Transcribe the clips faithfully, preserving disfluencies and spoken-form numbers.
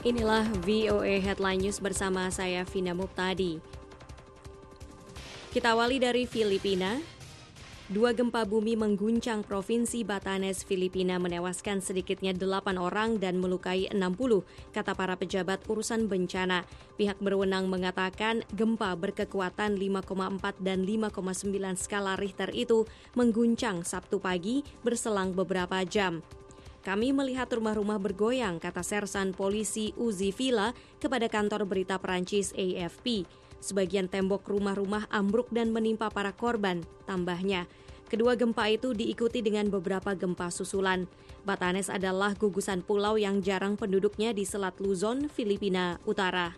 Inilah V O A Headline News bersama saya Vina Muptadi. Kita awali dari Filipina. Dua gempa bumi mengguncang Provinsi Batanes, Filipina, menewaskan sedikitnya delapan orang dan melukai enam puluh, kata para pejabat urusan bencana. Pihak berwenang mengatakan gempa berkekuatan lima koma empat dan lima koma sembilan skala Richter itu mengguncang Sabtu pagi berselang beberapa jam. Kami melihat rumah-rumah bergoyang, kata Sersan Polisi Uzi Villa kepada kantor berita Perancis A F P. Sebagian tembok rumah-rumah ambruk dan menimpa para korban, tambahnya. Kedua gempa itu diikuti dengan beberapa gempa susulan. Batanes adalah gugusan pulau yang jarang penduduknya di Selat Luzon, Filipina Utara.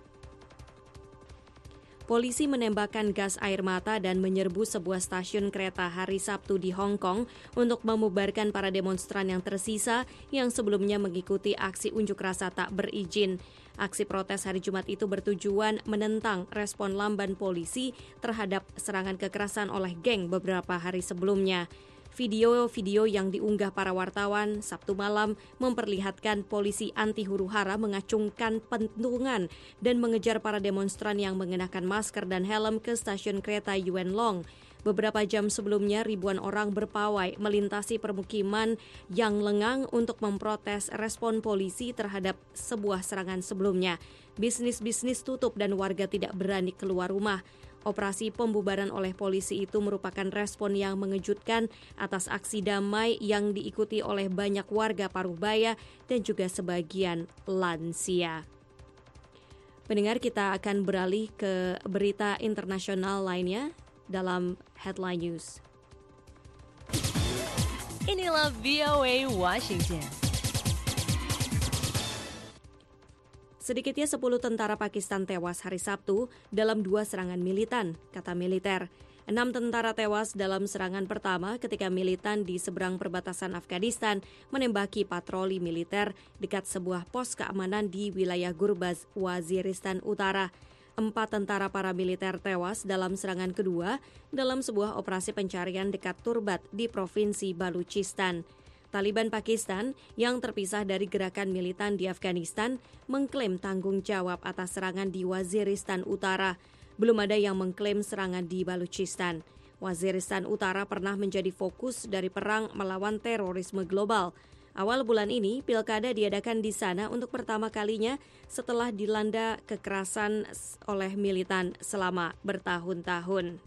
Polisi menembakkan gas air mata dan menyerbu sebuah stasiun kereta hari Sabtu di Hong Kong untuk memubarkan para demonstran yang tersisa yang sebelumnya mengikuti aksi unjuk rasa tak berizin. Aksi protes hari Jumat itu bertujuan menentang respon lamban polisi terhadap serangan kekerasan oleh geng beberapa hari sebelumnya. Video-video yang diunggah para wartawan Sabtu malam memperlihatkan polisi anti huru-hara mengacungkan pentungan dan mengejar para demonstran yang mengenakan masker dan helm ke stasiun kereta Yuen Long. Beberapa jam sebelumnya, ribuan orang berpawai melintasi permukiman yang lengang untuk memprotes respon polisi terhadap sebuah serangan sebelumnya. Bisnis-bisnis tutup dan warga tidak berani keluar rumah. Operasi pembubaran oleh polisi itu merupakan respon yang mengejutkan atas aksi damai yang diikuti oleh banyak warga Parubaya dan juga sebagian lansia. Pendengar, kita akan beralih ke berita internasional lainnya dalam Headline News. Inilah V O A Washington. Sedikitnya sepuluh tentara Pakistan tewas hari Sabtu dalam dua serangan militan, kata militer. Enam tentara tewas dalam serangan pertama ketika militan di seberang perbatasan Afghanistan menembaki patroli militer dekat sebuah pos keamanan di wilayah Gurbaz, Waziristan Utara. Empat tentara paramiliter tewas dalam serangan kedua dalam sebuah operasi pencarian dekat Turbat di Provinsi Baluchistan. Taliban Pakistan yang terpisah dari gerakan militan di Afghanistan mengklaim tanggung jawab atas serangan di Waziristan Utara. Belum ada yang mengklaim serangan di Baluchistan. Waziristan Utara pernah menjadi fokus dari perang melawan terorisme global. Awal bulan ini, pilkada diadakan di sana untuk pertama kalinya setelah dilanda kekerasan oleh militan selama bertahun-tahun.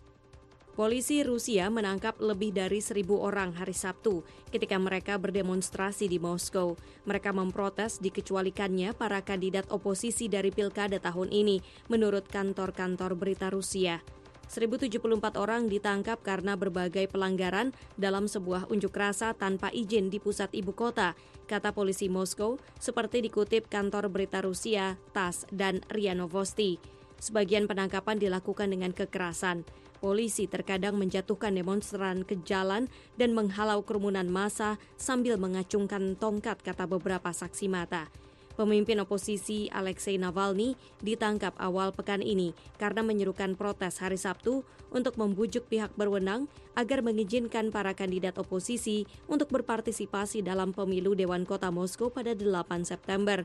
Polisi Rusia menangkap lebih dari seribu orang hari Sabtu ketika mereka berdemonstrasi di Moskow. Mereka memprotes dikecualikannya para kandidat oposisi dari pilkada tahun ini, menurut kantor-kantor berita Rusia. seribu tujuh puluh empat orang ditangkap karena berbagai pelanggaran dalam sebuah unjuk rasa tanpa izin di pusat ibu kota, kata polisi Moskow, seperti dikutip kantor berita Rusia, TASS, dan R I A Novosti. Sebagian penangkapan dilakukan dengan kekerasan. Polisi terkadang menjatuhkan demonstran ke jalan dan menghalau kerumunan massa sambil mengacungkan tongkat, kata beberapa saksi mata. Pemimpin oposisi Alexei Navalny ditangkap awal pekan ini karena menyerukan protes hari Sabtu untuk membujuk pihak berwenang agar mengizinkan para kandidat oposisi untuk berpartisipasi dalam pemilu Dewan Kota Moskow pada delapan September.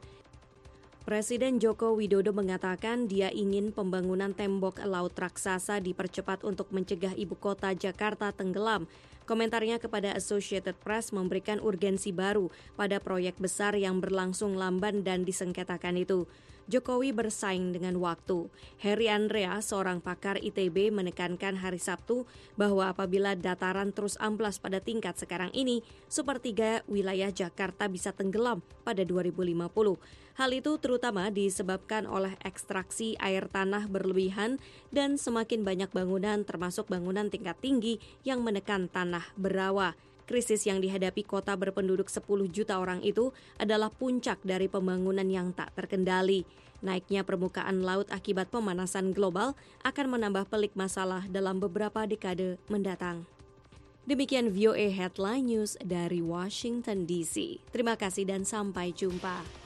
Presiden Joko Widodo mengatakan dia ingin pembangunan tembok laut raksasa dipercepat untuk mencegah ibu kota Jakarta tenggelam. Komentarnya kepada Associated Press memberikan urgensi baru pada proyek besar yang berlangsung lamban dan disengketakan itu. Jokowi bersaing dengan waktu. Heri Andrea, seorang pakar I T B, menekankan hari Sabtu bahwa apabila dataran terus amplas pada tingkat sekarang ini, sepertiga wilayah Jakarta bisa tenggelam pada dua ribu lima puluh. Hal itu terutama disebabkan oleh ekstraksi air tanah berlebihan dan semakin banyak bangunan termasuk bangunan tingkat tinggi yang menekan tanah berawa. Krisis yang dihadapi kota berpenduduk sepuluh juta orang itu adalah puncak dari pembangunan yang tak terkendali. Naiknya permukaan laut akibat pemanasan global akan menambah pelik masalah dalam beberapa dekade mendatang. Demikian V O A Headline News dari Washington D C. Terima kasih dan sampai jumpa.